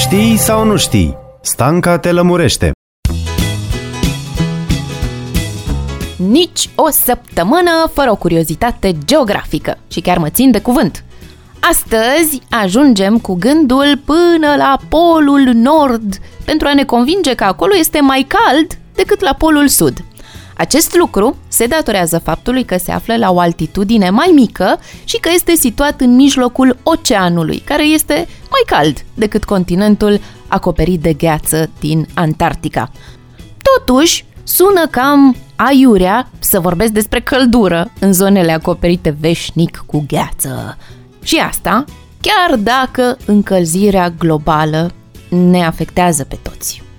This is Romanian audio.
Știi sau nu știi? Stanca te lămurește. Nici o săptămână fără o curiozitate geografică. Și chiar mă țin de cuvânt. Astăzi ajungem cu gândul până la Polul Nord pentru a ne convinge că acolo este mai cald decât la Polul Sud. Acest lucru se datorează faptului că se află la o altitudine mai mică și că este situat în mijlocul oceanului, care este mai cald decât continentul acoperit de gheață din Antarctica. Totuși, sună cam aiurea să vorbesc despre căldură în zonele acoperite veșnic cu gheață. Și asta chiar dacă încălzirea globală ne afectează pe toți.